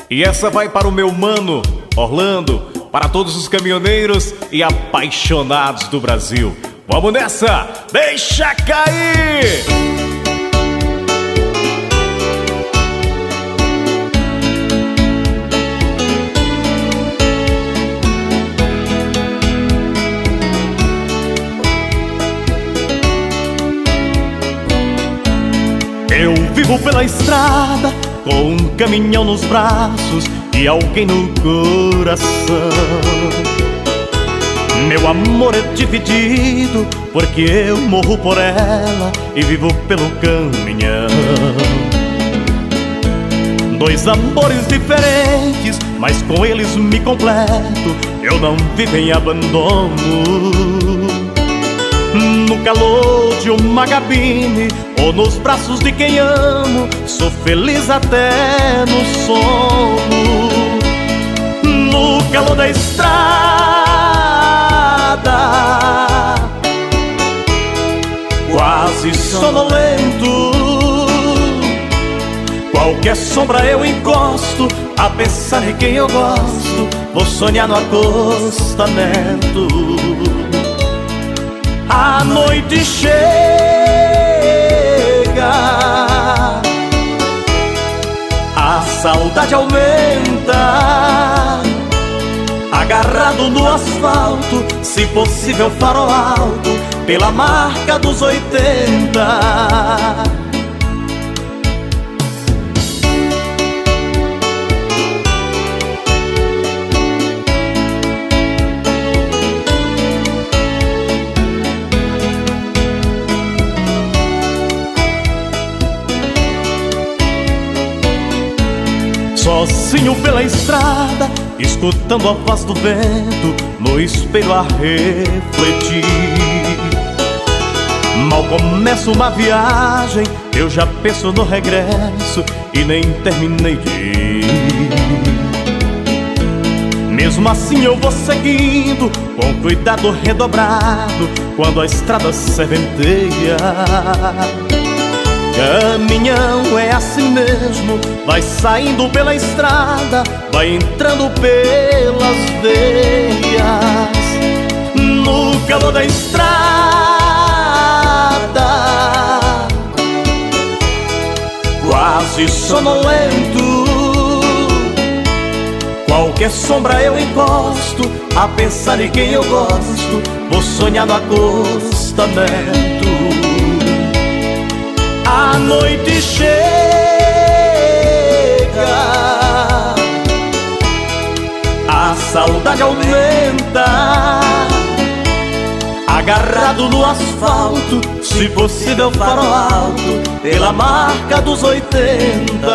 E essa vai para o meu mano Orlando, para todos os caminhoneiros e apaixonados do Brasil. Vamos nessa! Deixa cair! Eu vivo pela estrada com um caminhão nos braços e alguém no coração. Meu amor é dividido porque eu morro por ela e vivo pelo caminhão. Dois amores diferentes, mas com eles me completo. Eu não vivo em abandono. No calor de uma cabine ou nos braços de quem amo, sou feliz até no sono. No calor da estrada, quase sonolento, qualquer sombra eu encosto, a pensar em quem eu gosto, vou sonhar no acostamento. A noite chega, a saudade aumenta, agarrado no asfalto, se possível farol alto, pela marca dos 80. Sozinho pela estrada, escutando a voz do vento, no espelho a refletir. Mal começa uma viagem, eu já penso no regresso e nem terminei de ir. Mesmo assim eu vou seguindo, com cuidado redobrado, quando a estrada serpenteia. Caminhão é assim mesmo, vai saindo pela estrada, vai entrando pelas veias. No calor da estrada, quase sonolento, qualquer sombra eu encosto, a pensar em quem eu gosto, vou sonhar no acostamento. A noite chega, a saudade aumenta, agarrado no asfalto, se possível farol alto, pela marca dos 80.